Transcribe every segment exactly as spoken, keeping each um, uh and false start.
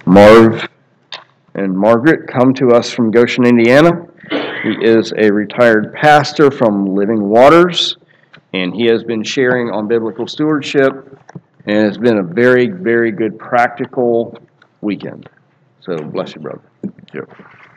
Marv and Margaret come to us from Goshen, Indiana. He is a retired pastor from Living Waters, and he has been sharing on biblical stewardship, and it's been a very, very good practical weekend. So bless you, brother. Thank you.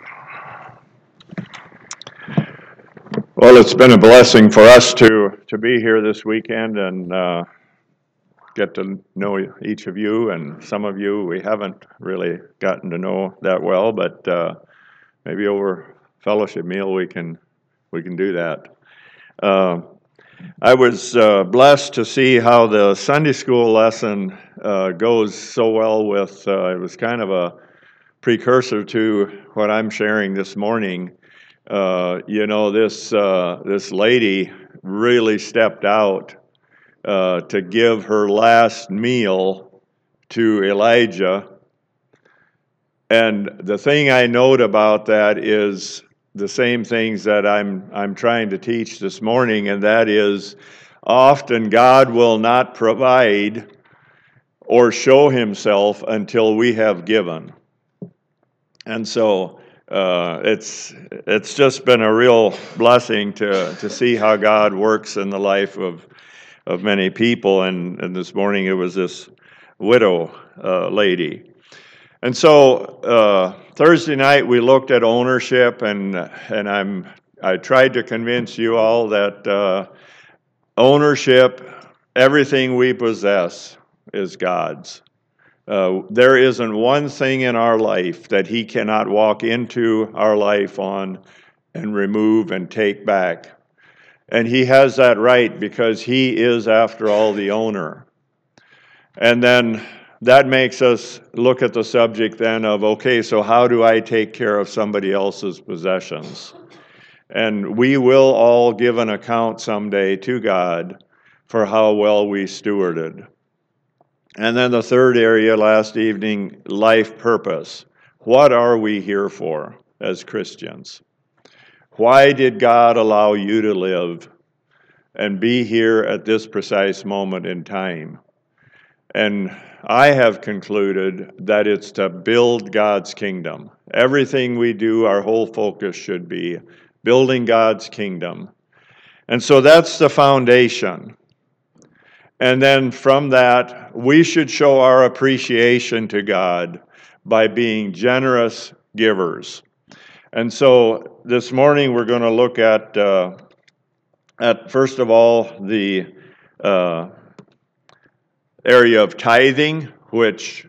Well, it's been a blessing for us to, to be here this weekend and uh, get to know each of you, and some of you we haven't really gotten to know that well, but uh, maybe over fellowship meal we can we can do that. Uh, I was uh, blessed to see how the Sunday school lesson uh, goes so well with, uh, it was kind of a precursor to what I'm sharing this morning. Uh, you know, this uh, this lady really stepped out uh, to give her last meal to Elijah. And the thing I note about that is the same things that I'm I'm trying to teach this morning, and that is often God will not provide or show himself until we have given. And so uh, it's it's just been a real blessing to to see how God works in the life of of many people. And, and this morning it was this widow uh, lady. And so uh, Thursday night we looked at ownership, and and I'm I tried to convince you all that uh, ownership, everything we possess, is God's. Uh, there isn't one thing in our life that he cannot walk into our life on and remove and take back. And he has that right because he is, after all, the owner. And then that makes us look at the subject then of, okay, so how do I take care of somebody else's possessions? And we will all give an account someday to God for how well we stewarded. And then the third area last evening, life purpose. What are we here for as Christians? Why did God allow you to live and be here at this precise moment in time? And I have concluded that it's to build God's kingdom. Everything we do, our whole focus should be building God's kingdom. And so that's the foundation. And then from that, we should show our appreciation to God by being generous givers. And so this morning we're going to look at, uh, at first of all, the uh, area of tithing, which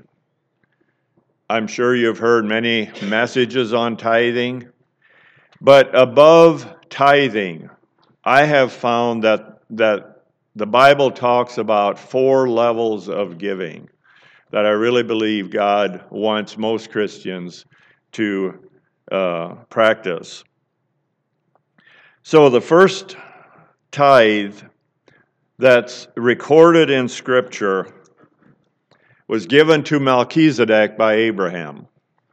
I'm sure you've heard many messages on tithing. But above tithing, I have found that that the Bible talks about four levels of giving that I really believe God wants most Christians to uh, practice. So the first tithe that's recorded in Scripture was given to Melchizedek by Abraham.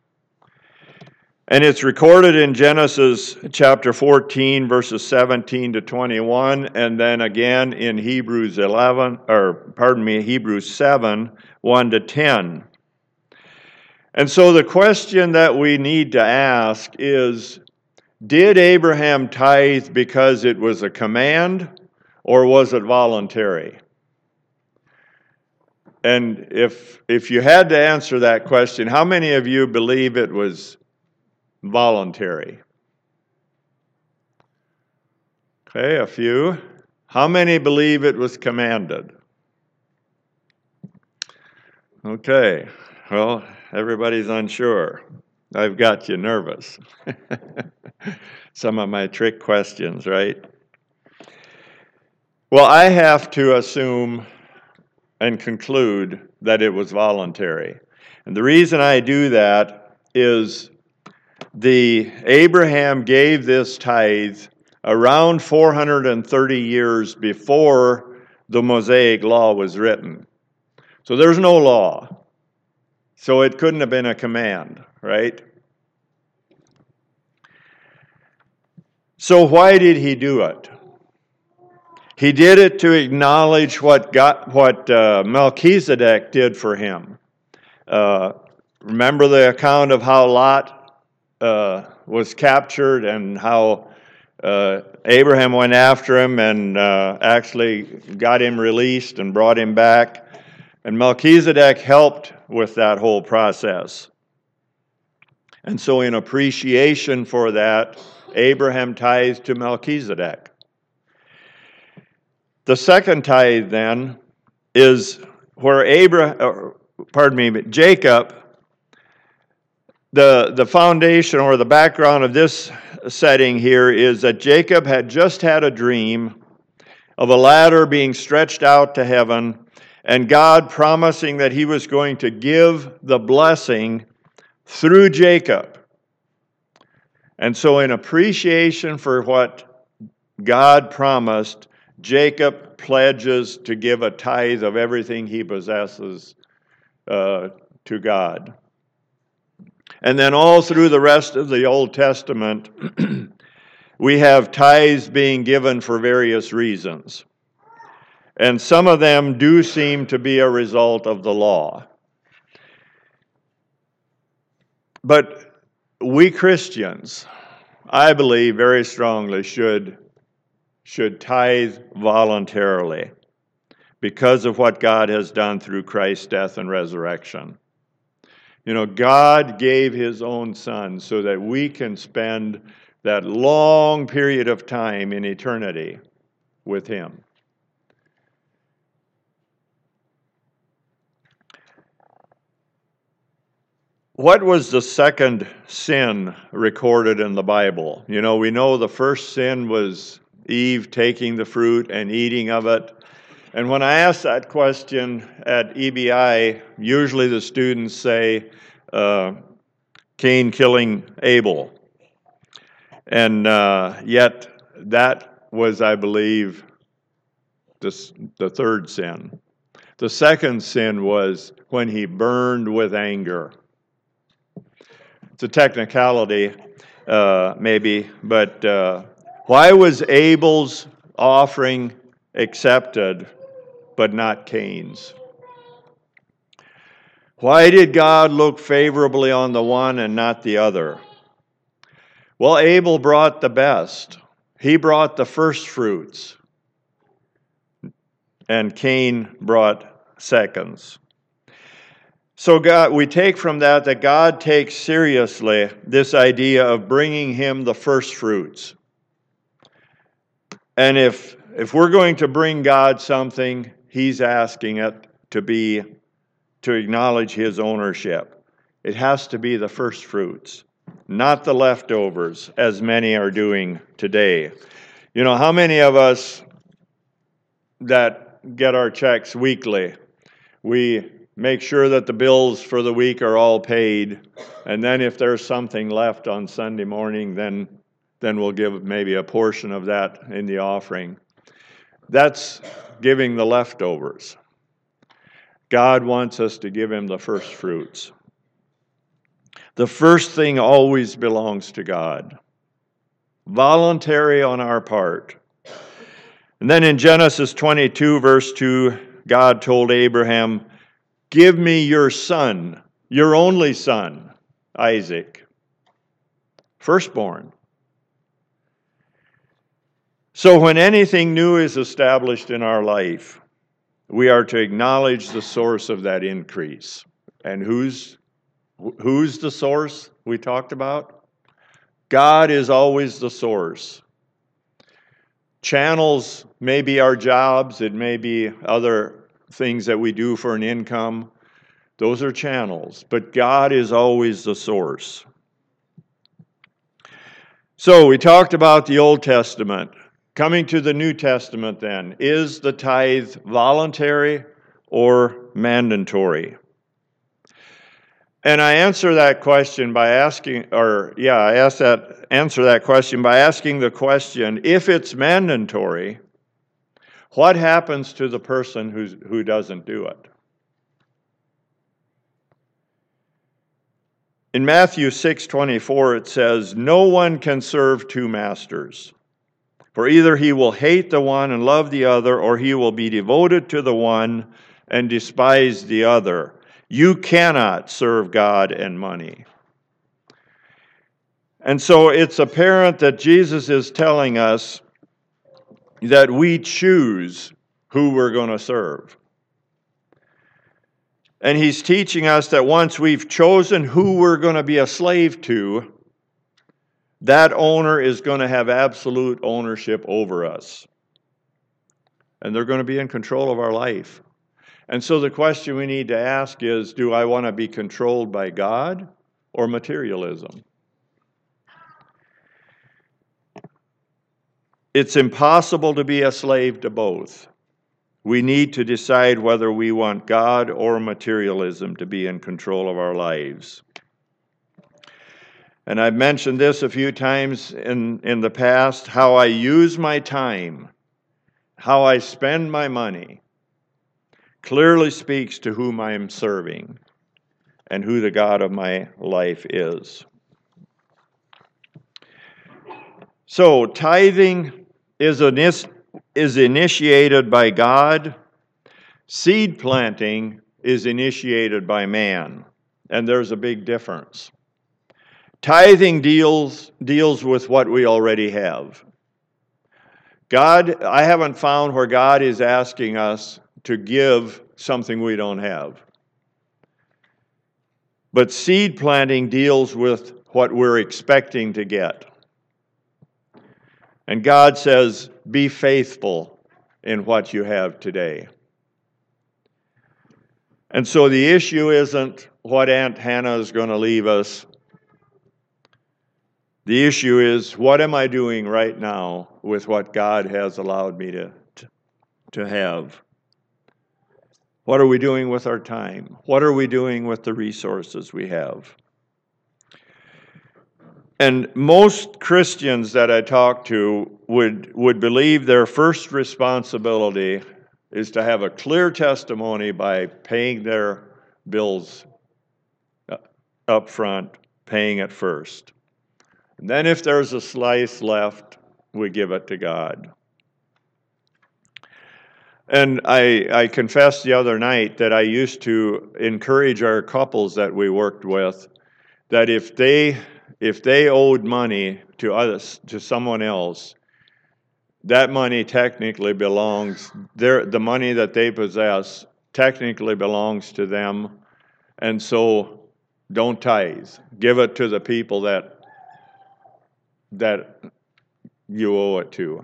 And it's recorded in Genesis chapter fourteen, verses seventeen to twenty-one, and then again in Hebrews eleven, or pardon me, Hebrews seven, one to ten. And so the question that we need to ask is, did Abraham tithe because it was a command, or was it voluntary? And if if you had to answer that question, how many of you believe it was voluntary? Okay, a few. How many believe it was commanded? Okay, well, everybody's unsure. I've got you nervous. Some of my trick questions, right? Well, I have to assume and conclude that it was voluntary. And the reason I do that is the Abraham gave this tithe around four hundred thirty years before the Mosaic Law was written. So there's no law. So it couldn't have been a command, right? So why did he do it? He did it to acknowledge what God, what uh, Melchizedek did for him. Uh, remember the account of how Lot uh, was captured and how uh, Abraham went after him and uh, actually got him released and brought him back. And Melchizedek helped with that whole process. And so in appreciation for that, Abraham tithed to Melchizedek. The second tithe then is where Abraham, pardon me, but Jacob, the, the foundation or the background of this setting here is that Jacob had just had a dream of a ladder being stretched out to heaven and God promising that he was going to give the blessing through Jacob. And so in appreciation for what God promised, Jacob pledges to give a tithe of everything he possesses uh, to God. And then all through the rest of the Old Testament, we have tithes being given for various reasons. And some of them do seem to be a result of the law. But we Christians, I believe very strongly, should, should tithe voluntarily because of what God has done through Christ's death and resurrection. You know, God gave his own Son so that we can spend that long period of time in eternity with him. What was the second sin recorded in the Bible? You know, we know the first sin was Eve taking the fruit and eating of it. And when I ask that question at E B I, usually the students say, uh, Cain killing Abel. And uh, yet that was, I believe, the, the third sin. The second sin was when he burned with anger. It's a technicality, uh, maybe, but uh, why was Abel's offering accepted, but not Cain's? Why did God look favorably on the one and not the other? Well, Abel brought the best. He brought the first fruits, and Cain brought seconds. So God, we take from that that God takes seriously this idea of bringing him the first fruits. And if, if we're going to bring God something, he's asking it to be, to acknowledge his ownership. It has to be the first fruits, not the leftovers, as many are doing today. You know, how many of us that get our checks weekly, we make sure that the bills for the week are all paid, and then if there's something left on Sunday morning, then, then we'll give maybe a portion of that in the offering. That's giving the leftovers. God wants us to give him the first fruits. The first thing always belongs to God. Voluntary on our part. And then in Genesis twenty-two, verse two, God told Abraham, give me your son, your only son, Isaac, firstborn. So when anything new is established in our life, we are to acknowledge the source of that increase. And who's, who's the source we talked about? God is always the source. Channels may be our jobs, it may be other things that we do for an income. Those are channels, but God is always the source. So we talked about the Old Testament. Coming to the New Testament then, is the tithe voluntary or mandatory? And I answer that question by asking, or yeah, I ask that, answer that question by asking the question, if it's mandatory, what happens to the person who's, who doesn't do it? In Matthew six twenty-four, it says, no one can serve two masters. For either he will hate the one and love the other, or he will be devoted to the one and despise the other. You cannot serve God and money. And so it's apparent that Jesus is telling us that we choose who we're going to serve. And he's teaching us that once we've chosen who we're going to be a slave to, that owner is going to have absolute ownership over us. And they're going to be in control of our life. And so the question we need to ask is, do I want to be controlled by God or materialism? It's impossible to be a slave to both. We need to decide whether we want God or materialism to be in control of our lives. And I've mentioned this a few times in, in the past, how I use my time, how I spend my money, clearly speaks to whom I am serving and who the God of my life is. So, tithing is, an, is initiated by God. Seed planting is initiated by man. And there's a big difference. Tithing deals, deals with what we already have. God, I haven't found where God is asking us to give something we don't have. But seed planting deals with what we're expecting to get. And God says, be faithful in what you have today. And so the issue isn't what Aunt Hannah is going to leave us. The issue is, what am I doing right now with what God has allowed me to, to have? What are we doing with our time? What are we doing with the resources we have? And most Christians that I talk to would, would believe their first responsibility is to have a clear testimony by paying their bills up front, paying it first. And then if there's a slice left, we give it to God. And I, I confessed the other night that I used to encourage our couples that we worked with that if they if they owed money to us, to someone else, that money technically belongs, their, the money that they possess technically belongs to them. And so don't tithe. Give it to the people that that you owe it to.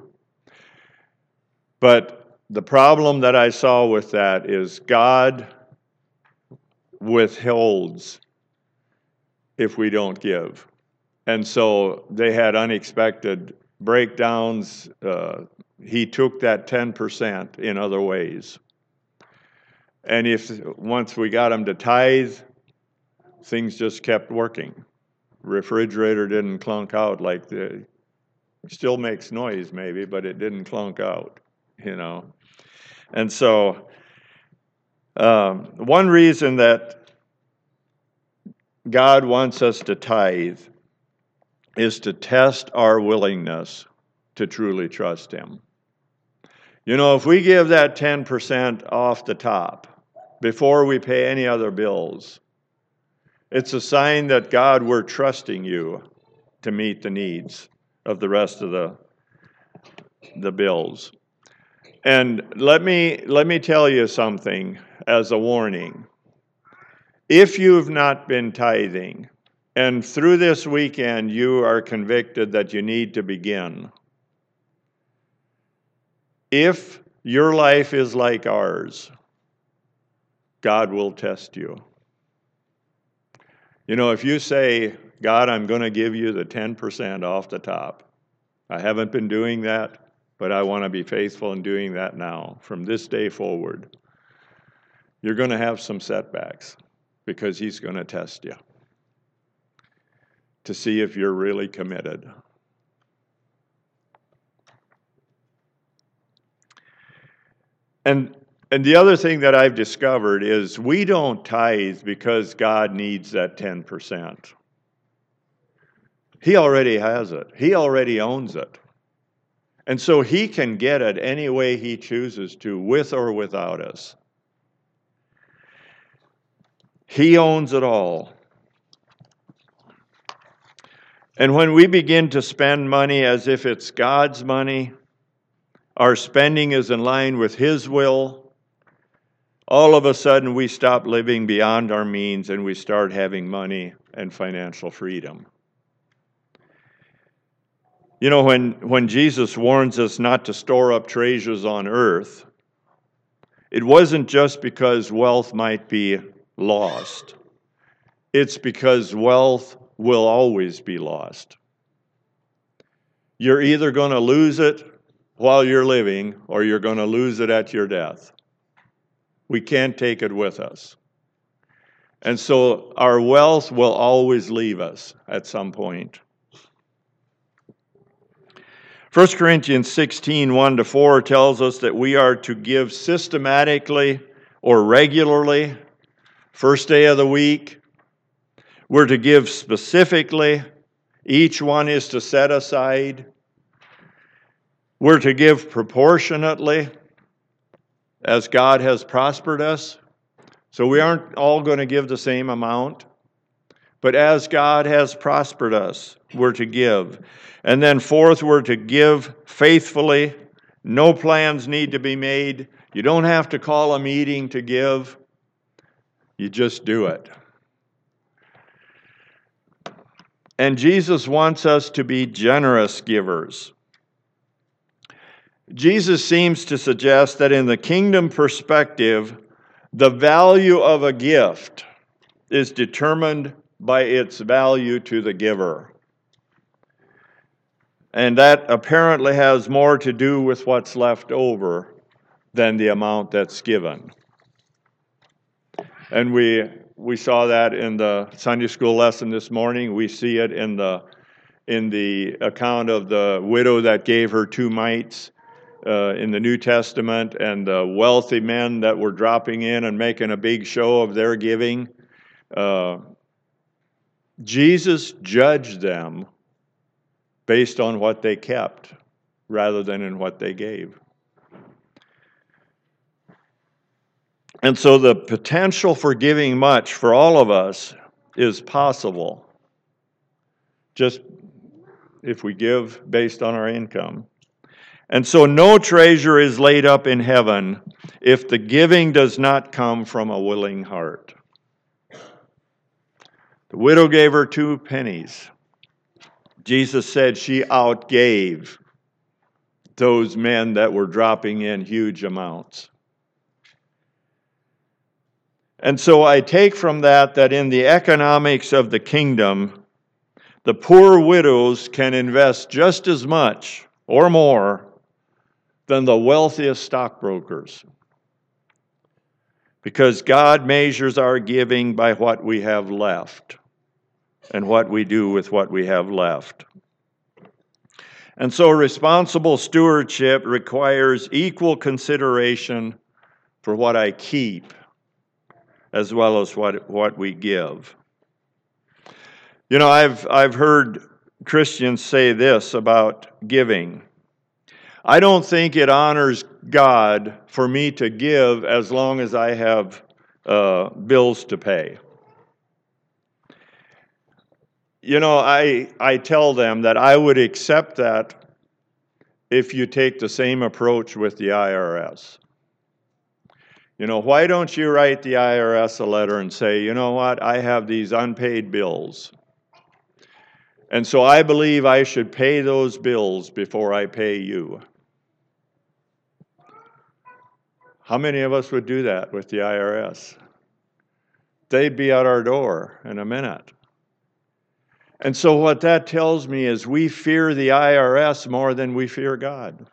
But the problem that I saw with that is God withholds if we don't give. And so they had unexpected breakdowns. Uh, he took that ten percent in other ways. And if once we got them to tithe, things just kept working. Refrigerator didn't clunk out like the, still makes noise maybe, but it didn't clunk out, you know. And so um, one reason that God wants us to tithe is to test our willingness to truly trust Him. You know, if we give that ten percent off the top before we pay any other bills, it's a sign that, God, we're trusting you to meet the needs of the rest of the, the bills. And let me, let me tell you something as a warning. If you've not been tithing, and through this weekend you are convicted that you need to begin, if your life is like ours, God will test you. You know, if you say, God, I'm going to give you the ten percent off the top. I haven't been doing that, but I want to be faithful in doing that now, from this day forward. You're going to have some setbacks because He's going to test you to see if you're really committed. And And the other thing that I've discovered is we don't tithe because God needs that ten percent. He already has it. He already owns it. And so He can get it any way He chooses to, with or without us. He owns it all. And when we begin to spend money as if it's God's money, our spending is in line with His will, all of a sudden we stop living beyond our means and we start having money and financial freedom. You know, when, when Jesus warns us not to store up treasures on earth, it wasn't just because wealth might be lost. It's because wealth will always be lost. You're either going to lose it while you're living or you're going to lose it at your death. We can't take it with us. And so our wealth will always leave us at some point. First Corinthians sixteen, one to four tells us that we are to give systematically or regularly, first day of the week. We're to give specifically. Each one is to set aside. We're to give proportionately as God has prospered us. So we aren't all going to give the same amount. But as God has prospered us, we're to give. And then fourth, we're to give faithfully. No plans need to be made. You don't have to call a meeting to give. You just do it. And Jesus wants us to be generous givers. Jesus seems to suggest that in the kingdom perspective, the value of a gift is determined by its value to the giver. And that apparently has more to do with what's left over than the amount that's given. And we we saw that in the Sunday school lesson this morning. We see it in the in the account of the widow that gave her two mites uh, in the New Testament, and the wealthy men that were dropping in and making a big show of their giving. Uh, Jesus judged them based on what they kept rather than in what they gave. And so the potential for giving much for all of us is possible, just if we give based on our income. And so no treasure is laid up in heaven if the giving does not come from a willing heart. The widow gave her two pennies. Jesus said she outgave those men that were dropping in huge amounts. And so I take from that that in the economics of the kingdom, the poor widows can invest just as much or more than the wealthiest stockbrokers. Because God measures our giving by what we have left and what we do with what we have left. And so responsible stewardship requires equal consideration for what I keep as well as what, what we give. You know, I've I've heard Christians say this about giving. I don't think it honors God for me to give as long as I have uh, bills to pay. You know, I I tell them that I would accept that if you take the same approach with the I R S. You know, why don't you write the I R S a letter and say, you know what, I have these unpaid bills. And so I believe I should pay those bills before I pay you. How many of us would do that with the I R S? They'd be at our door in a minute. And so what that tells me is we fear the I R S more than we fear God.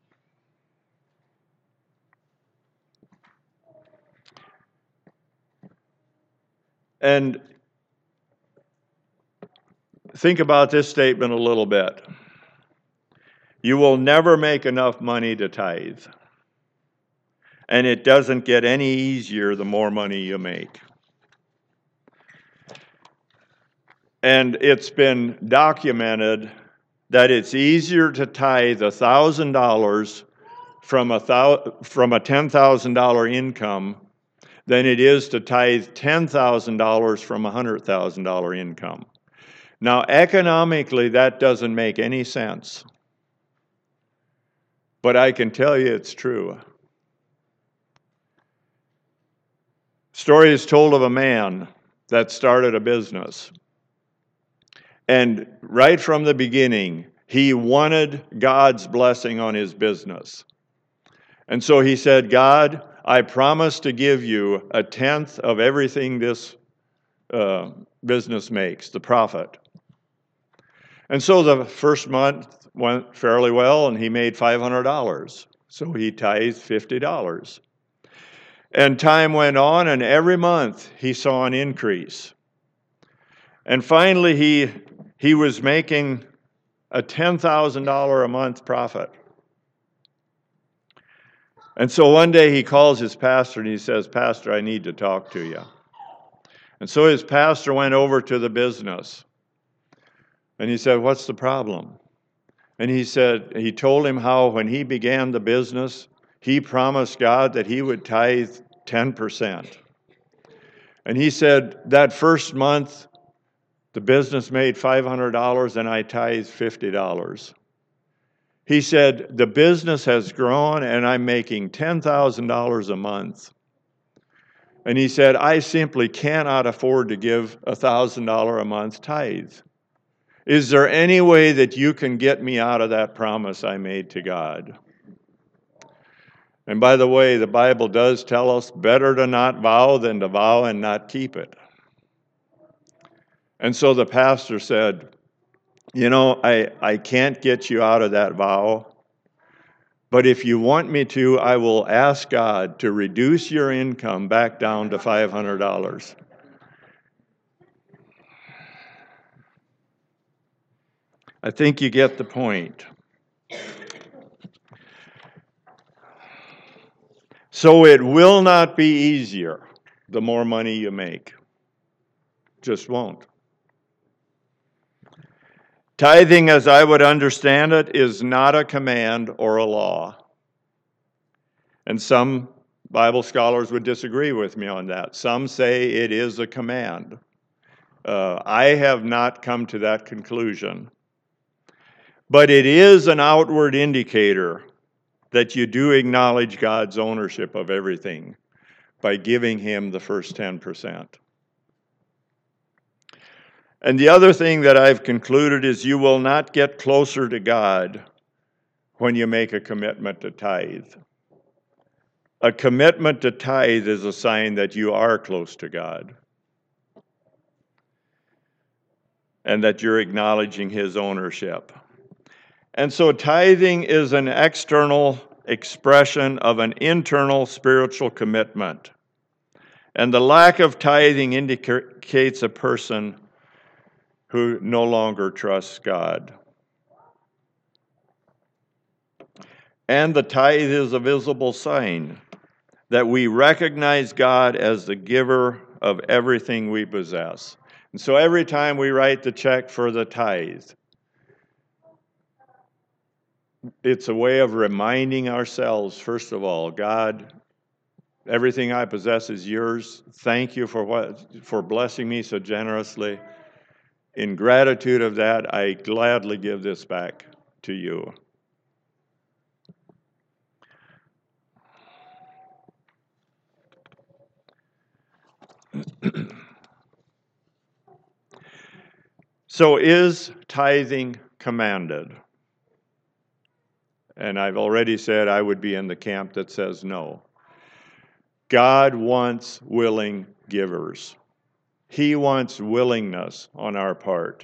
And think about this statement a little bit. You will never make enough money to tithe. And it doesn't get any easier the more money you make. And it's been documented that it's easier to tithe one thousand dollars from a, thou- from a ten thousand dollars income than it is to tithe ten thousand dollars from a one hundred thousand dollars income. Now, economically, that doesn't make any sense. But I can tell you it's true. Story is told of a man that started a business. And right from the beginning, he wanted God's blessing on his business. And so he said, God, I promise to give you a tenth of everything this uh, business makes, the profit. And so the first month went fairly well, and he made five hundred dollars. So he tithed fifty dollars. And time went on, and every month he saw an increase. And finally, he, he was making a ten thousand dollars a month profit. And so one day he calls his pastor and he says, Pastor, I need to talk to you. And so his pastor went over to the business. And he said, what's the problem? And he said, he told him how when he began the business, he promised God that he would tithe ten percent. And he said, that first month, the business made five hundred dollars and I tithed fifty dollars. He said, the business has grown and I'm making ten thousand dollars a month. And he said, I simply cannot afford to give a one thousand dollars a month tithe. Is there any way that you can get me out of that promise I made to God? And by the way, the Bible does tell us better to not vow than to vow and not keep it. And so the pastor said, you know, I, I can't get you out of that vow, but if you want me to, I will ask God to reduce your income back down to five hundred dollars. I think you get the point. So it will not be easier the more money you make. Just won't. Tithing, as I would understand it, is not a command or a law. And some Bible scholars would disagree with me on that. Some say it is a command. Uh, I have not come to that conclusion. But it is an outward indicator that you do acknowledge God's ownership of everything by giving him the first ten percent. And the other thing that I've concluded is you will not get closer to God when you make a commitment to tithe. A commitment to tithe is a sign that you are close to God and that you're acknowledging his ownership. And so tithing is an external expression of an internal spiritual commitment. And the lack of tithing indicates a person who no longer trusts God. And the tithe is a visible sign that we recognize God as the giver of everything we possess. And so every time we write the check for the tithe, it's a way of reminding ourselves, first of all, God, everything I possess is yours. Thank you for what for blessing me so generously. In gratitude of that, I gladly give this back to you. So is tithing commanded? And I've already said I would be in the camp that says no. God wants willing givers. He wants willingness on our part.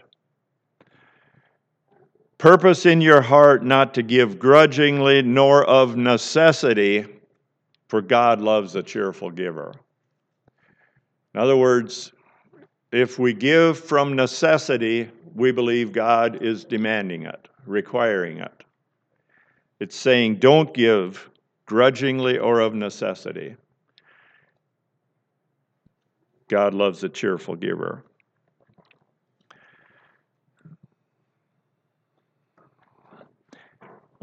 Purpose in your heart not to give grudgingly nor of necessity, for God loves a cheerful giver. In other words, if we give from necessity, we believe God is demanding it, requiring it. It's saying don't give grudgingly or of necessity. God loves a cheerful giver.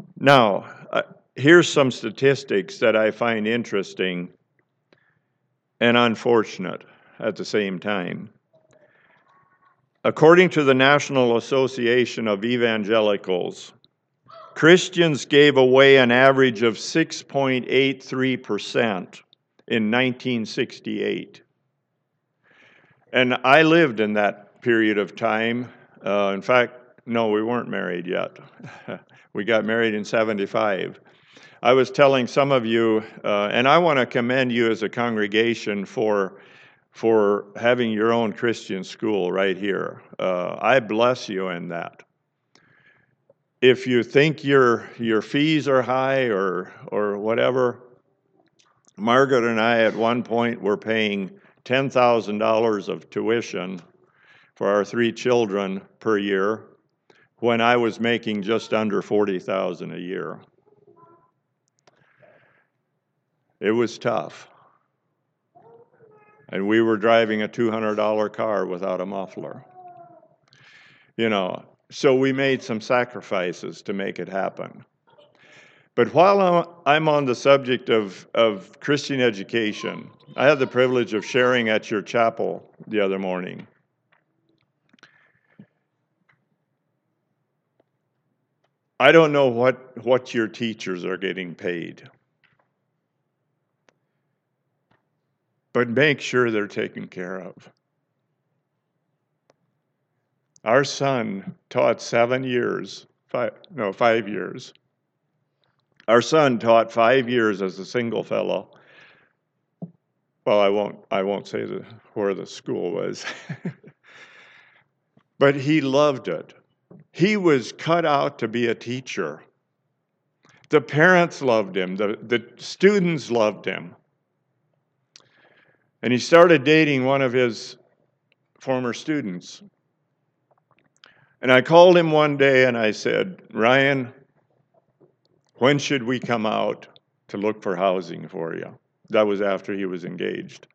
Now, uh, here's some statistics that I find interesting and unfortunate at the same time. According to the National Association of Evangelicals, Christians gave away an average of six point eight three percent in nineteen sixty-eight. And I lived in that period of time. Uh, in fact, no, we weren't married yet. We got married in seventy-five. I was telling some of you, uh, and I want to commend you as a congregation for, for having your own Christian school right here. Uh, I bless you in that. If you think your your fees are high or or whatever, Margaret and I at one point were paying ten thousand dollars of tuition for our three children per year when I was making just under forty thousand dollars a year. It was tough. And we were driving a two hundred dollar car without a muffler. You know, so we made some sacrifices to make it happen. But while I'm on the subject of, of Christian education, I had the privilege of sharing at your chapel the other morning. I don't know what, what your teachers are getting paid, but make sure they're taken care of. Our son taught seven years, five, no, five years. Our son taught five years as a single fellow. Well, I won't, I won't say the, where the school was. But he loved it. He was cut out to be a teacher. The parents loved him. The, the students loved him. And he started dating one of his former students. And I called him one day and I said, Ryan, when should we come out to look for housing for you? That was after he was engaged.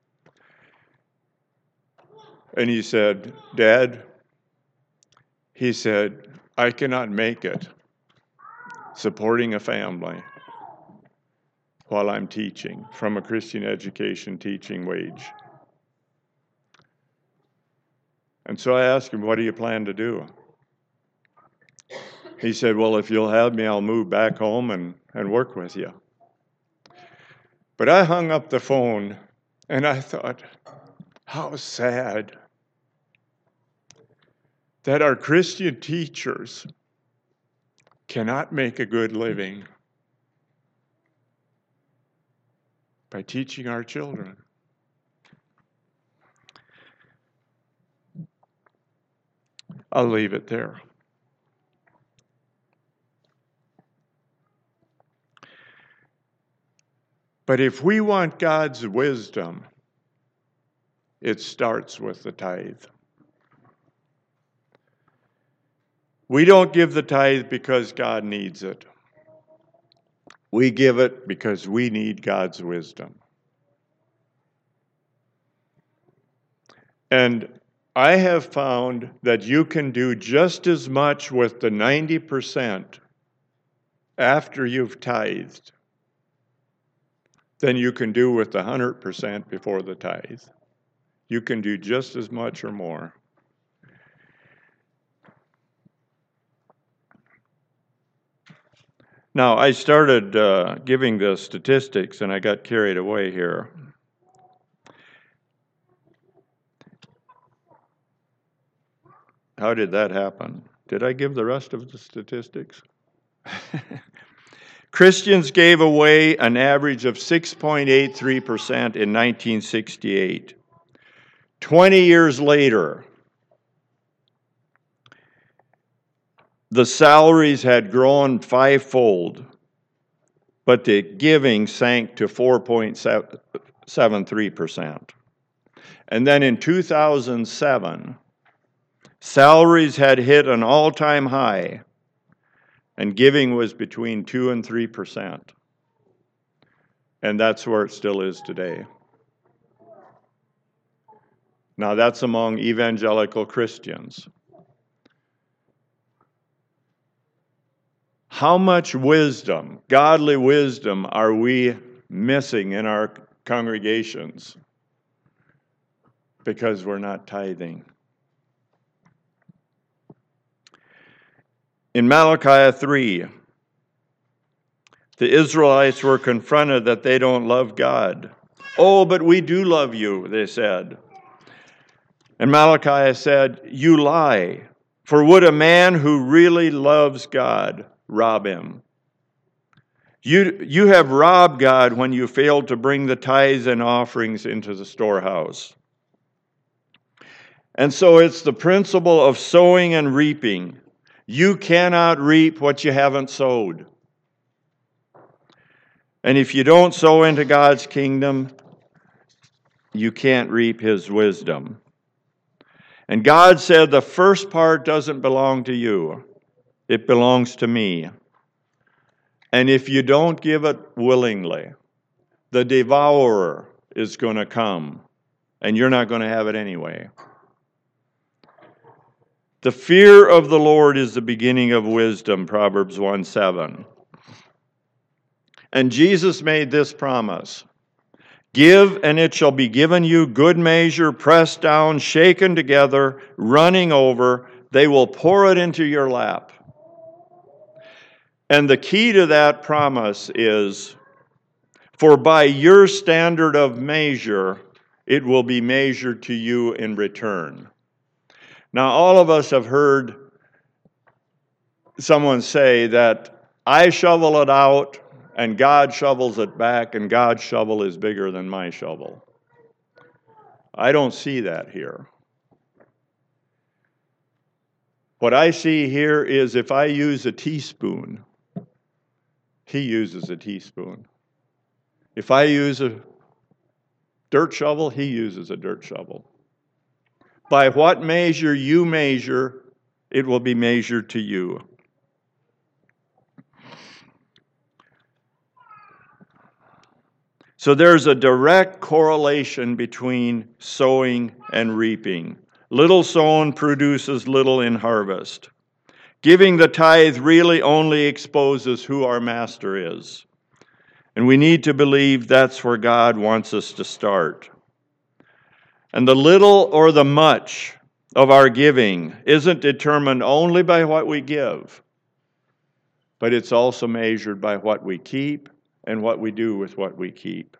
And he said, Dad, he said, I cannot make it supporting a family while I'm teaching from a Christian education teaching wage. And so I asked him, what do you plan to do? He said, well, if you'll have me, I'll move back home and, and work with you. But I hung up the phone and I thought, how sad that our Christian teachers cannot make a good living by teaching our children. I'll leave it there. But if we want God's wisdom, it starts with the tithe. We don't give the tithe because God needs it. We give it because we need God's wisdom. And I have found that you can do just as much with the ninety percent after you've tithed than you can do with the one hundred percent before the tithe. You can do just as much or more. Now, I started uh, giving the statistics and I got carried away here. How did that happen? Did I give the rest of the statistics? Christians gave away an average of six point eight three percent in nineteen sixty-eight. twenty years later, the salaries had grown fivefold, but the giving sank to four point seven three percent. And then in two thousand seven, salaries had hit an all-time high, and giving was between two and three percent. And that's where it still is today. Now, that's among evangelical Christians. How much wisdom, godly wisdom, are we missing in our congregations because we're not tithing. In Malachi three, the Israelites were confronted that they don't love God. Oh, but we do love you, they said. And Malachi said, you lie, for would a man who really loves God rob him? You, you have robbed God when you failed to bring the tithes and offerings into the storehouse. And so it's the principle of sowing and reaping. You cannot reap what you haven't sowed. And if you don't sow into God's kingdom, you can't reap His wisdom. And God said the first part doesn't belong to you. It belongs to me. And if you don't give it willingly, the devourer is going to come, and you're not going to have it anyway. The fear of the Lord is the beginning of wisdom, Proverbs one seven. And Jesus made this promise. Give, and it shall be given you good measure, pressed down, shaken together, running over. They will pour it into your lap. And the key to that promise is, for by your standard of measure, it will be measured to you in return. Now, all of us have heard someone say that I shovel it out, and God shovels it back, and God's shovel is bigger than my shovel. I don't see that here. What I see here is if I use a teaspoon, He uses a teaspoon. If I use a dirt shovel, He uses a dirt shovel. By what measure you measure, it will be measured to you. So there's a direct correlation between sowing and reaping. Little sown produces little in harvest. Giving the tithe really only exposes who our master is. And we need to believe that's where God wants us to start. And the little or the much of our giving isn't determined only by what we give, but it's also measured by what we keep and what we do with what we keep.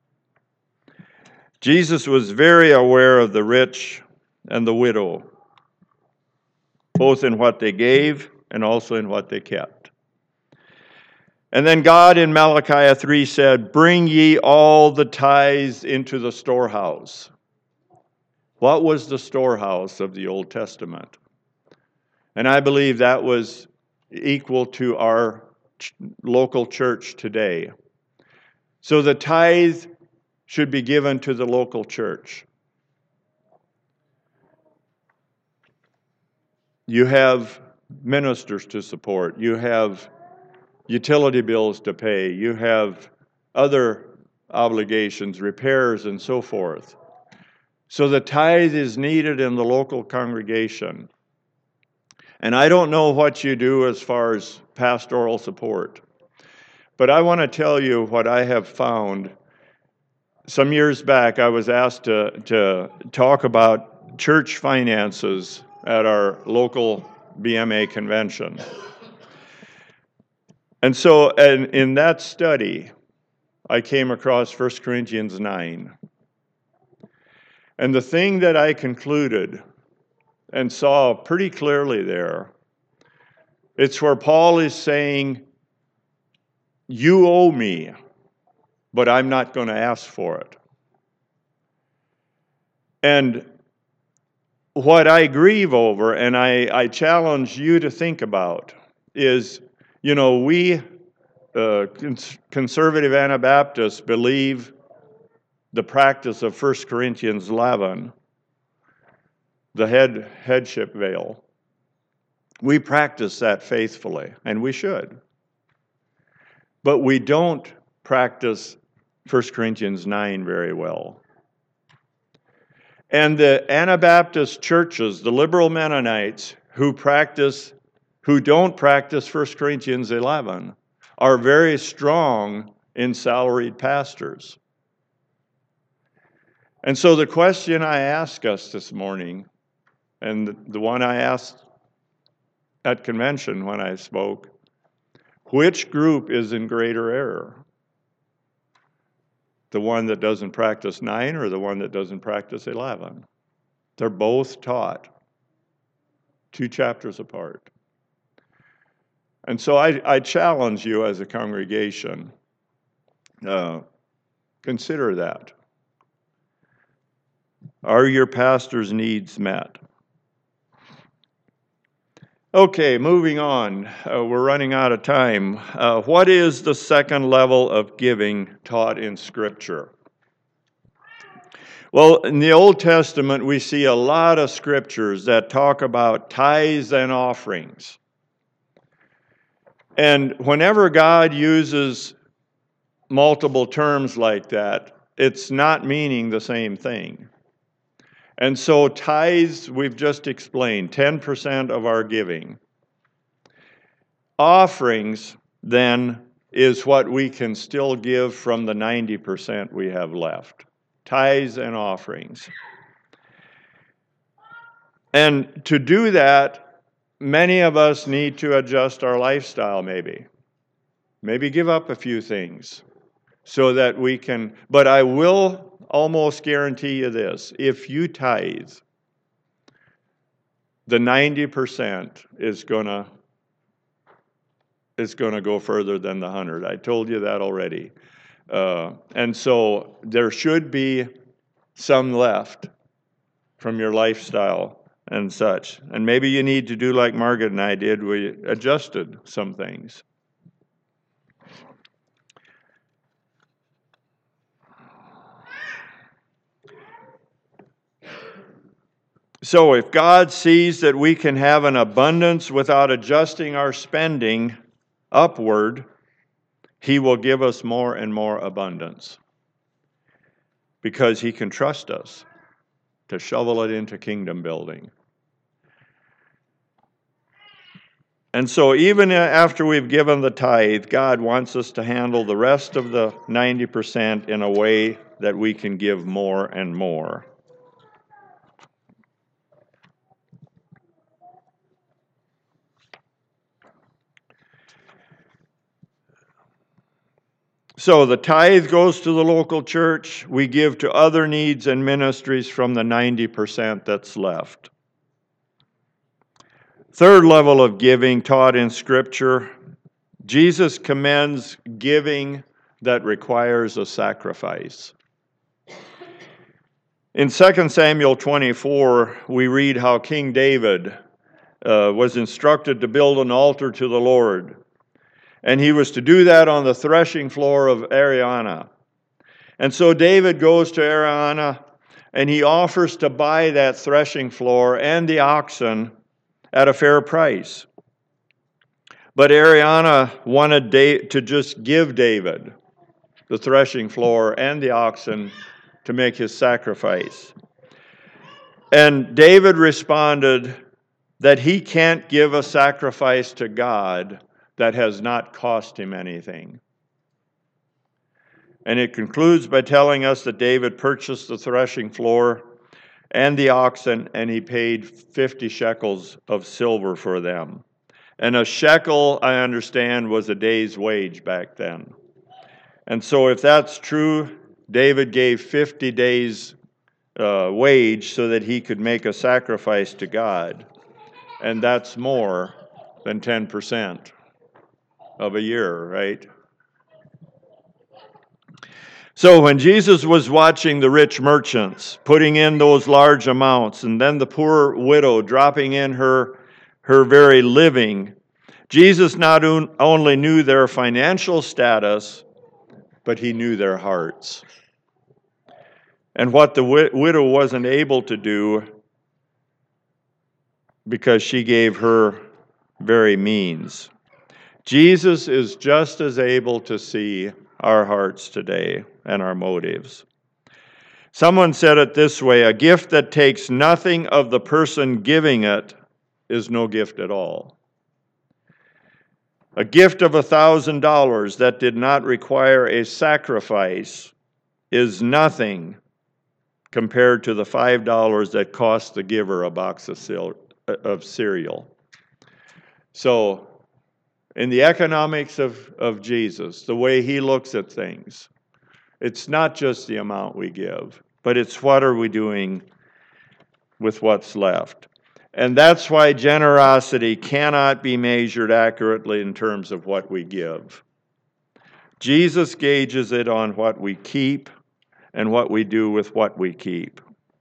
Jesus was very aware of the rich and the widow, both in what they gave and also in what they kept. And then God in Malachi three said, bring ye all the tithes into the storehouse. What was the storehouse of the Old Testament? And I believe that was equal to our ch- local church today. So the tithe should be given to the local church. You have ministers to support. You have utility bills to pay. You have other obligations, repairs, and so forth. So the tithe is needed in the local congregation. And I don't know what you do as far as pastoral support, but I want to tell you what I have found. Some years back, I was asked to, to talk about church finances at our local B M A convention. And so and in that study, I came across First Corinthians nine. And the thing that I concluded and saw pretty clearly there, it's where Paul is saying, you owe me, but I'm not going to ask for it. And what I grieve over, and I, I challenge you to think about, is, you know, we uh, cons- conservative Anabaptists believe the practice of First Corinthians eleven, the head headship veil. We practice that faithfully, and we should. But we don't practice First Corinthians nine very well. And the Anabaptist churches, the liberal Mennonites, who practice, who don't practice First Corinthians eleven, are very strong in salaried pastors. And so the question I ask us this morning, and the one I asked at convention when I spoke, which group is in greater error? The one that doesn't practice nine or the one that doesn't practice eleven? They're both taught two chapters apart. And so I, I challenge you as a congregation, uh, consider that. Are your pastor's needs met? Okay, moving on. Uh, we're running out of time. Uh, what is the second level of giving taught in Scripture? Well, in the Old Testament, we see a lot of scriptures that talk about tithes and offerings. And whenever God uses multiple terms like that, it's not meaning the same thing. And so tithes, we've just explained, ten percent of our giving. Offerings, then, is what we can still give from the ninety percent we have left. Tithes and offerings. And to do that, many of us need to adjust our lifestyle, maybe. Maybe give up a few things so that we can, but I will almost guarantee you this, if you tithe, the ninety percent is gonna is gonna go further than the one hundred. I told you that already. Uh, and so there should be some left from your lifestyle and such. And maybe you need to do like Margaret and I did, we adjusted some things. So if God sees that we can have an abundance without adjusting our spending upward, He will give us more and more abundance. Because He can trust us to shovel it into kingdom building. And so even after we've given the tithe, God wants us to handle the rest of the ninety percent in a way that we can give more and more. So the tithe goes to the local church. We give to other needs and ministries from the ninety percent that's left. Third level of giving taught in Scripture, Jesus commends giving that requires a sacrifice. In Second Samuel twenty-four, we read how King David uh, was instructed to build an altar to the Lord. And he was to do that on the threshing floor of Araunah. And so David goes to Araunah and he offers to buy that threshing floor and the oxen at a fair price. But Araunah wanted to just give David the threshing floor and the oxen to make his sacrifice. And David responded that he can't give a sacrifice to God that has not cost him anything. And it concludes by telling us that David purchased the threshing floor and the oxen, and he paid fifty shekels of silver for them. And a shekel, I understand, was a day's wage back then. And so if that's true, David gave fifty days' uh, wage so that he could make a sacrifice to God. And that's more than ten percent. Of a year, right? So when Jesus was watching the rich merchants putting in those large amounts, and then the poor widow dropping in her, her very living, Jesus not only knew their financial status, but He knew their hearts. And what the widow wasn't able to do because she gave her very means. Jesus is just as able to see our hearts today and our motives. Someone said it this way, a gift that takes nothing of the person giving it is no gift at all. A gift of a thousand dollars that did not require a sacrifice is nothing compared to the five dollars that cost the giver a box of, sil- of cereal. So, in the economics of, of Jesus, the way he looks at things, it's not just the amount we give, but it's what are we doing with what's left. And that's why generosity cannot be measured accurately in terms of what we give. Jesus gauges it on what we keep and what we do with what we keep.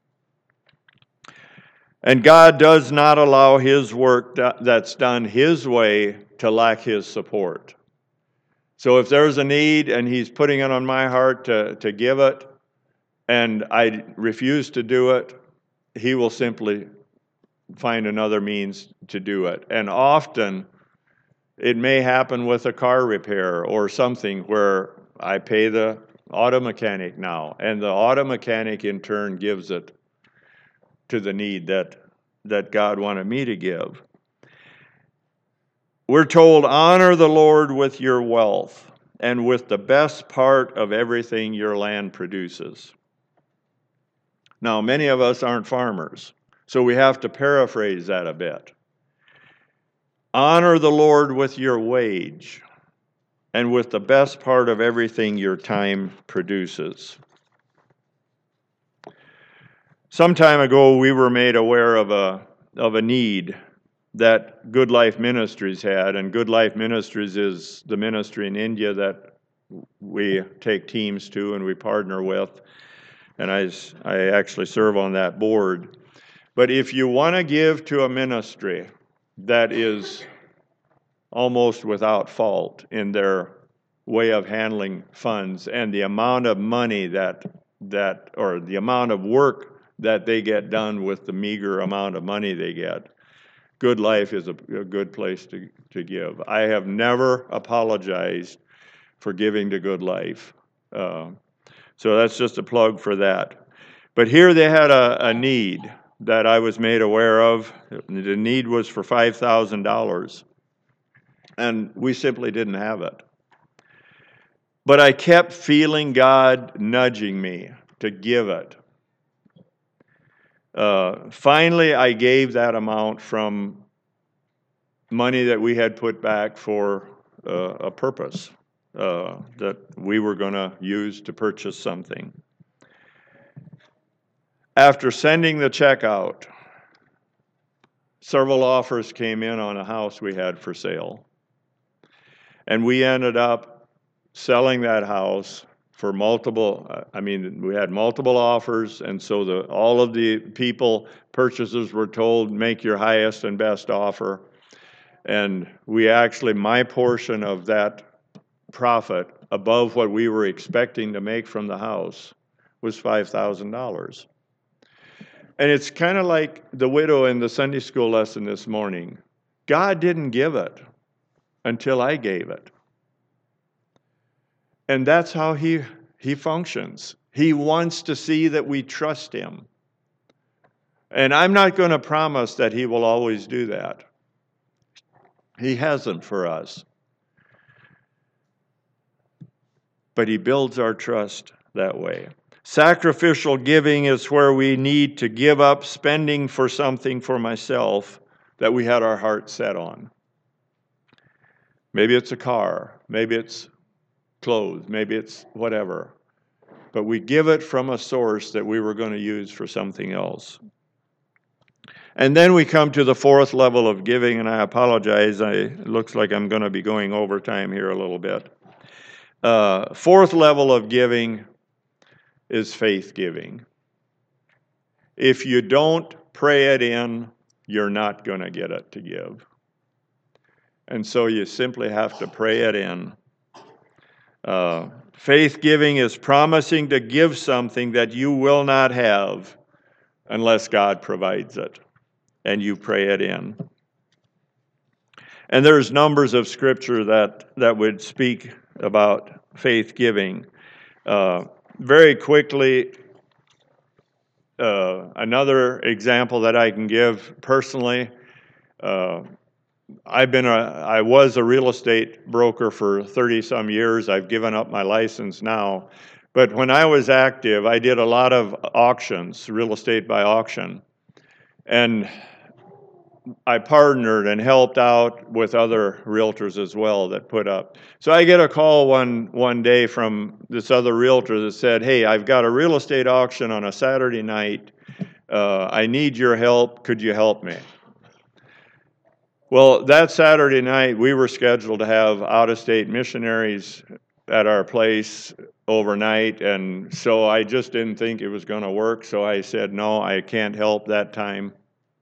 And God does not allow his work that's done his way to lack his support. So if there's a need and he's putting it on my heart to, to give it, and I refuse to do it, he will simply find another means to do it. And often it may happen with a car repair or something where I pay the auto mechanic now, and the auto mechanic in turn gives it to the need that, that God wanted me to give. We're told, honor the Lord with your wealth and with the best part of everything your land produces. Now, many of us aren't farmers, so we have to paraphrase that a bit. Honor the Lord with your wage and with the best part of everything your time produces. Some time ago, we were made aware of a, of a need that Good Life Ministries had, and Good Life Ministries is the ministry in India that we take teams to and we partner with, and I, I actually serve on that board. But if you want to give to a ministry that is almost without fault in their way of handling funds and the amount of money that, that or the amount of work that they get done with the meager amount of money they get, Good Life is a, a good place to, to give. I have never apologized for giving to Good Life. Uh, so that's just a plug for that. But here they had a, a need that I was made aware of. The need was for five thousand dollars. And we simply didn't have it. But I kept feeling God nudging me to give it. Uh, finally, I gave that amount from money that we had put back for uh, a purpose uh, that we were going to use to purchase something. After sending the check out, several offers came in on a house we had for sale. And we ended up selling that house for multiple, I mean, we had multiple offers, and so the all of the people, purchasers were told, make your highest and best offer. And we actually, my portion of that profit, above what we were expecting to make from the house, was five thousand dollars. And it's kind of like the widow in the Sunday school lesson this morning. God didn't give it until I gave it. And that's how he, he functions. He wants to see that we trust him. And I'm not going to promise that he will always do that. He hasn't for us. But he builds our trust that way. Sacrificial giving is where we need to give up spending for something for myself that we had our heart set on. Maybe it's a car. Maybe it's clothes, maybe it's whatever. But we give it from a source that we were going to use for something else. And then we come to the fourth level of giving, and I apologize, I, it looks like I'm going to be going over time here a little bit. Uh, fourth level of giving is faith giving. If you don't pray it in, you're not going to get it to give. And so you simply have to pray it in. Uh, faith giving is promising to give something that you will not have unless God provides it, and you pray it in. And there's numbers of scripture that, that would speak about faith giving. Uh, very quickly, uh, another example that I can give personally, uh, I've been a, I was a real estate broker for thirty some years. I've given up my license now, But when I was active, I did a lot of auctions, real estate by auction. And I partnered and helped out with other realtors as well that put up. So I get a call one one day from this other realtor that said, "Hey, I've got a real estate auction on a Saturday night. Uh, I need your help. Could you help me?" Well, that Saturday night, we were scheduled to have out-of-state missionaries at our place overnight, and so I just didn't think it was going to work, so I said, no, I can't help that time.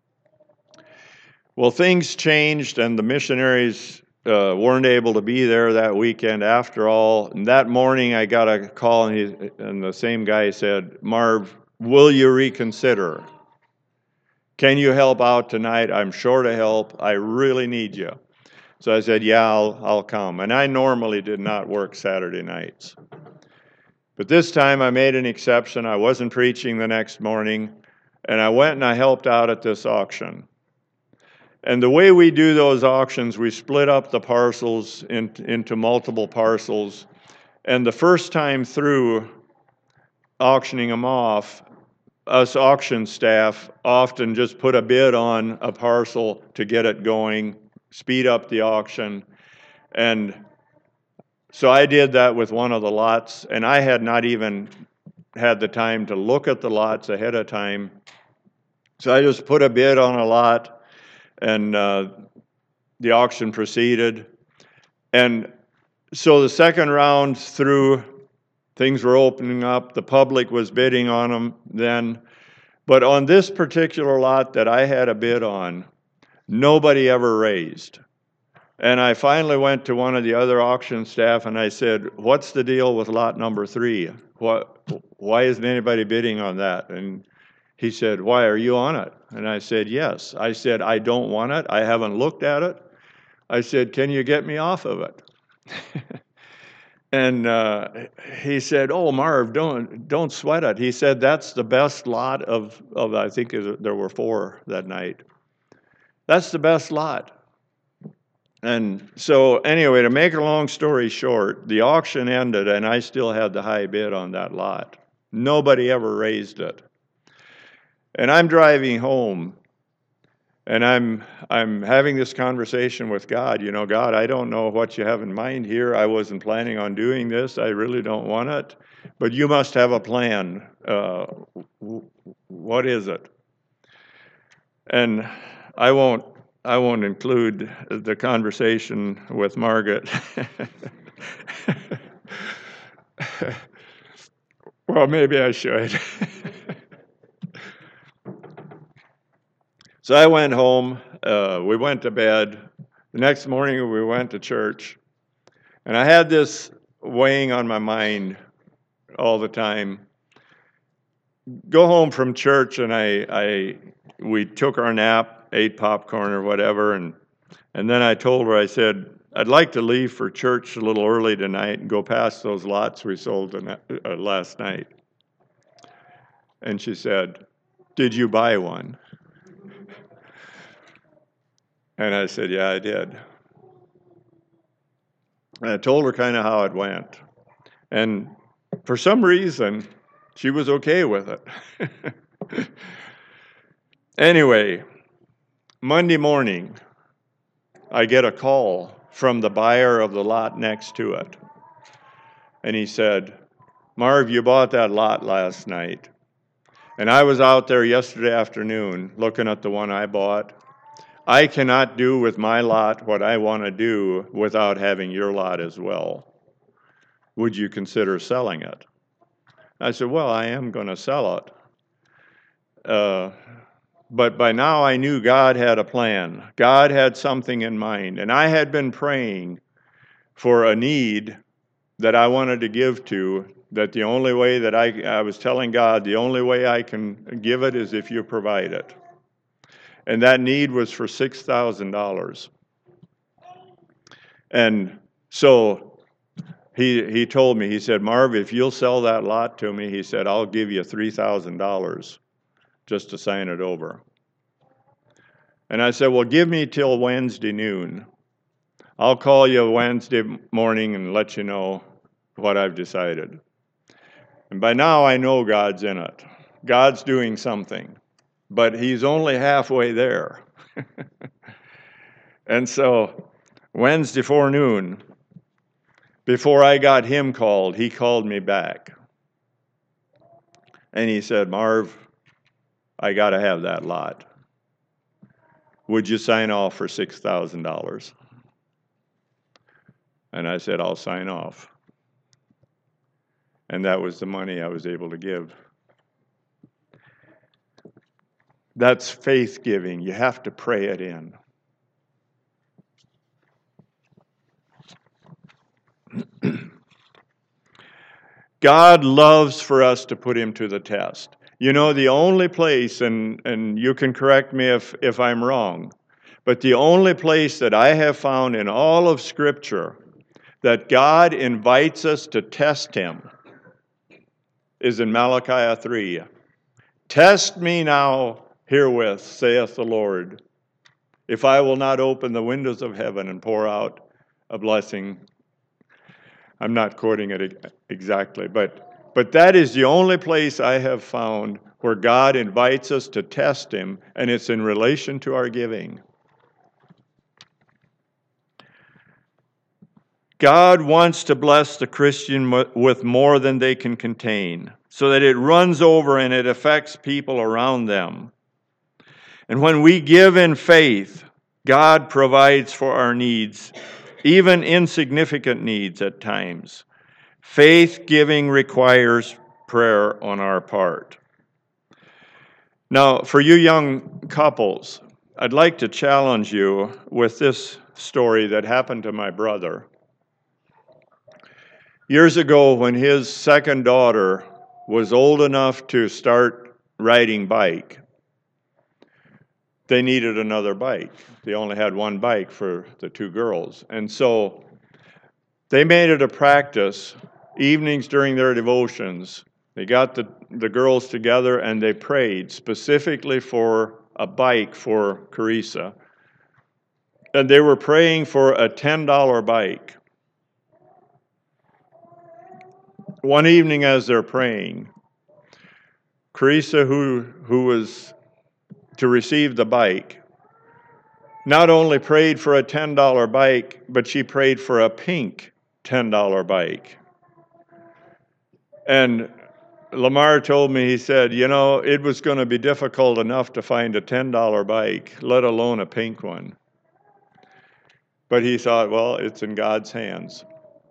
Well, things changed, and the missionaries uh, weren't able to be there that weekend after all. And that morning, I got a call, and, he, and the same guy said, "Marv, will you reconsider? Can you help out tonight? I'm short of help. I really need you." So I said, "Yeah, I'll, I'll come." And I normally did not work Saturday nights. But this time I made an exception. I wasn't preaching the next morning, and I went and I helped out at this auction. And the way we do those auctions, we split up the parcels in, into multiple parcels. And the first time through auctioning them off, us auction staff often just put a bid on a parcel to get it going, speed up the auction. And so I did that with one of the lots, and I had not even had the time to look at the lots ahead of time. So I just put a bid on a lot, and uh, the auction proceeded. And so the second round through, things were opening up. The public was bidding on them then. But on this particular lot that I had a bid on, nobody ever raised. And I finally went to one of the other auction staff and I said, "What's the deal with lot number three? What, why isn't anybody bidding on that?" And he said, "Why, are you on it?" And I said, "Yes." I said, "I don't want it. I haven't looked at it." I said, "Can you get me off of it?" And uh, he said, "Oh, Marv, don't don't sweat it." He said, "That's the best lot of, of I think there were four that night. That's the best lot." And so anyway, to make a long story short, the auction ended and I still had the high bid on that lot. Nobody ever raised it. And I'm driving home and I'm I'm having this conversation with God. You know, "God, I don't know what you have in mind here. I wasn't planning on doing this. I really don't want it. But you must have a plan. Uh, what is it?" And I won't I won't include the conversation with Margaret. Well, maybe I should. So I went home. Uh, we went to bed. The next morning we went to church. And I had this weighing on my mind all the time. Go home from church and I, I we took our nap, ate popcorn or whatever, and and then I told her, I said, "I'd like to leave for church a little early tonight and go past those lots we sold tonight, uh, last night." And she said, "Did you buy one?" And I said, "Yeah, I did." And I told her kind of how it went. And for some reason, she was okay with it. Anyway, Monday morning, I get a call from the buyer of the lot next to it. And he said, "Marv, you bought that lot last night. And I was out there yesterday afternoon looking at the one I bought. I cannot do with my lot what I want to do without having your lot as well. Would you consider selling it?" I said, "Well, I am going to sell it." Uh, But by now I knew God had a plan. God had something in mind. And I had been praying for a need that I wanted to give to, that the only way that I, I was telling God, the only way I can give it is if you provide it. And that need was for six thousand dollars. And so he, he told me, he said, "Marv, if you'll sell that lot to me," he said, "I'll give you three thousand dollars just to sign it over." And I said, "Well, give me till Wednesday noon. I'll call you Wednesday morning and let you know what I've decided." And by now I know God's in it. God's doing something, but he's only halfway there. And so Wednesday forenoon, before I got him called, he called me back. And he said, Marv, I got to have that lot. Would you sign off for six thousand dollars? And I said, I'll sign off. And that was the money I was able to give. That's faith giving. You have to pray it in. God loves for us to put him to the test. You know, the only place, and, and you can correct me if, if I'm wrong, but the only place that I have found in all of Scripture that God invites us to test him is in Malachi three. Test me now herewith, saith the Lord, if I will not open the windows of heaven and pour out a blessing. I'm not quoting it exactly, but, but that is the only place I have found where God invites us to test him, and it's in relation to our giving. God wants to bless the Christian with more than they can contain, so that it runs over and it affects people around them. And when we give in faith, God provides for our needs, even insignificant needs at times. Faith giving requires prayer on our part. Now, for you young couples, I'd like to challenge you with this story that happened to my brother. Years ago, when his second daughter was old enough to start riding bike, they needed another bike. They only had one bike for the two girls. And so they made it a practice, evenings during their devotions. They got the, the girls together and they prayed specifically for a bike for Carissa. And they were praying for a ten dollar bike. One evening as they're praying, Carissa, who, who was to receive the bike, not only prayed for a ten dollar bike, but she prayed for a pink ten dollar bike. And Lamar told me, he said, you know, it was going to be difficult enough to find a ten dollar bike, let alone a pink one. But he thought, well, it's in God's hands.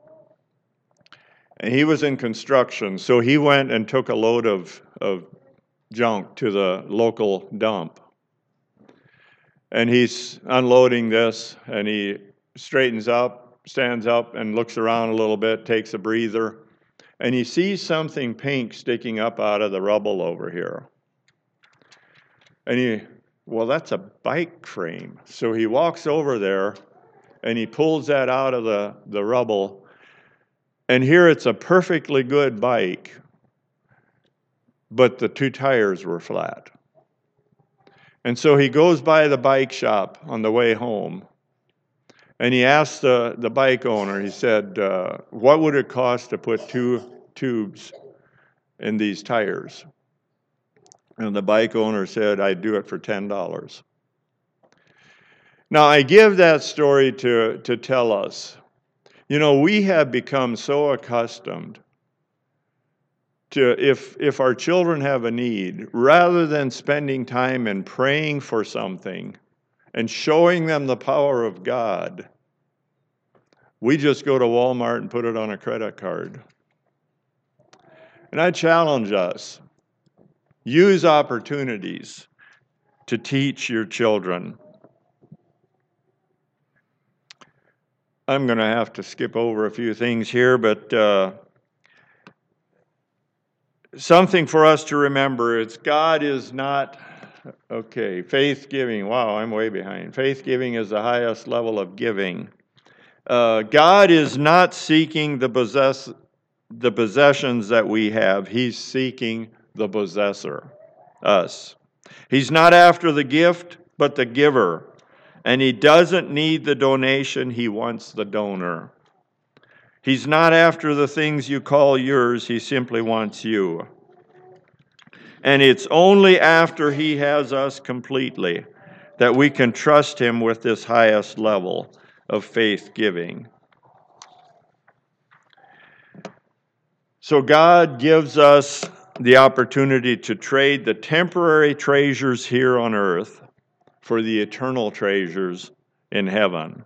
And he was in construction, so he went and took a load of, of junk to the local dump. And he's unloading this, and he straightens up, stands up, and looks around a little bit, takes a breather, and he sees something pink sticking up out of the rubble over here. And he, well, that's a bike frame. So he walks over there, and he pulls that out of the, the rubble, and here it's a perfectly good bike, but the two tires were flat. And so he goes by the bike shop on the way home, and he asked the, the bike owner, he said, uh, what would it cost to put two tubes in these tires? And the bike owner said, I'd do it for ten dollars. Now, I give that story to, to tell us, you know, we have become so accustomed to, if, if our children have a need, rather than spending time and praying for something and showing them the power of God, we just go to Walmart and put it on a credit card. And I challenge us, use opportunities to teach your children. I'm going to have to skip over a few things here, but uh, something for us to remember, it's God is not, okay, faith giving. Wow, I'm way behind. Faith giving is the highest level of giving. Uh, God is not seeking the possess the possessions that we have. He's seeking the possessor, us. He's not after the gift, but the giver. And he doesn't need the donation, he wants the donor. He's not after the things you call yours. He simply wants you. And it's only after He has us completely that we can trust Him with this highest level of faith giving. So God gives us the opportunity to trade the temporary treasures here on earth for the eternal treasures in heaven.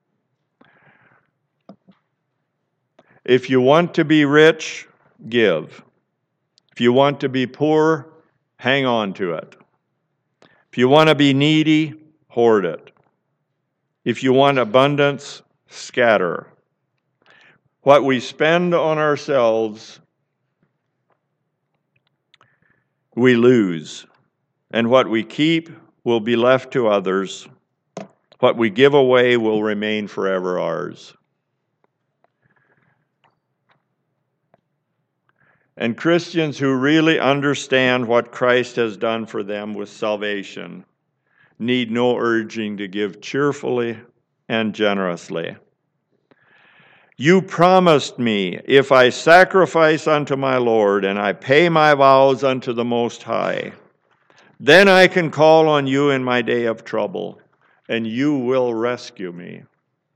If you want to be rich, give. If you want to be poor, hang on to it. If you want to be needy, hoard it. If you want abundance, scatter. What we spend on ourselves, we lose. And what we keep will be left to others. What we give away will remain forever ours. And Christians who really understand what Christ has done for them with salvation need no urging to give cheerfully and generously. You promised me, if I sacrifice unto my Lord and I pay my vows unto the Most High, then I can call on you in my day of trouble, and you will rescue me.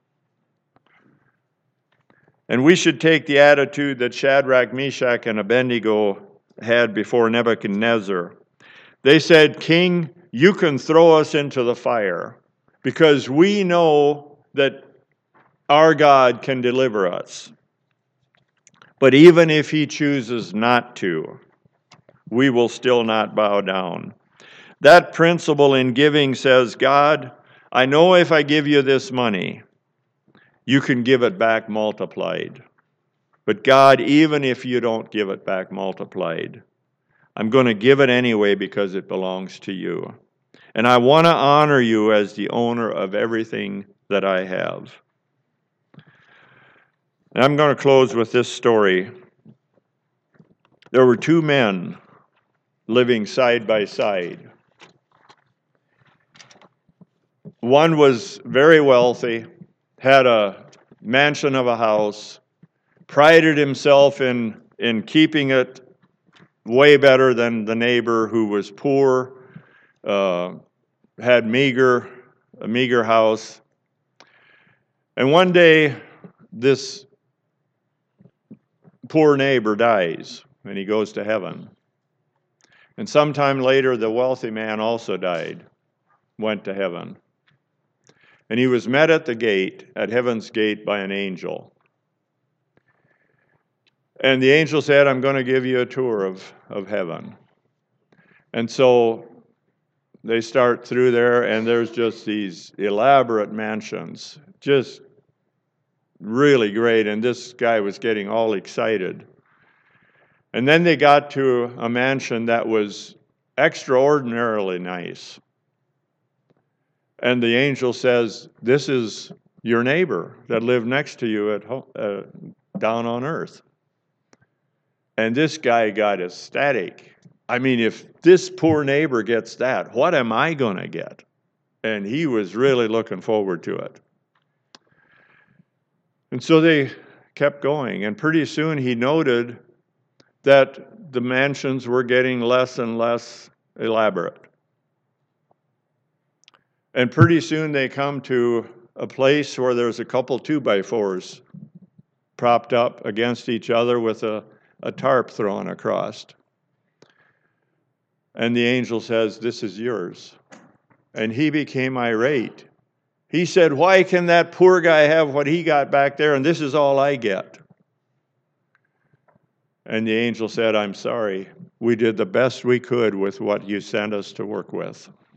And we should take the attitude that Shadrach, Meshach, and Abednego had before Nebuchadnezzar. They said, King, you can throw us into the fire because we know that our God can deliver us. But even if He chooses not to, we will still not bow down. That principle in giving says, God, I know if I give you this money, you can give it back multiplied. But God, even if you don't give it back multiplied, I'm going to give it anyway because it belongs to you. And I want to honor you as the owner of everything that I have. And I'm going to close with this story. There were two men living side by side. One was very wealthy, had a mansion of a house, prided himself in, in keeping it way better than the neighbor who was poor, uh, had meager, a meager house. And one day, this poor neighbor dies, and he goes to heaven. And sometime later, the wealthy man also died, went to heaven. And he was met at the gate, at heaven's gate, by an angel. And the angel said, I'm going to give you a tour of, of heaven. And so they start through there, and there's just these elaborate mansions, just really great. And this guy was getting all excited. And then they got to a mansion that was extraordinarily nice. And the angel says, this is your neighbor that lived next to you at home, uh, down on earth. And this guy got ecstatic. I mean, if this poor neighbor gets that, what am I going to get? And he was really looking forward to it. And so they kept going. And pretty soon he noted that the mansions were getting less and less elaborate. And pretty soon they come to a place where there's a couple two-by-fours propped up against each other with a, a tarp thrown across. And the angel says, this is yours. And he became irate. He said, why can that poor guy have what he got back there and this is all I get? And the angel said, I'm sorry. We did the best we could with what you sent us to work with.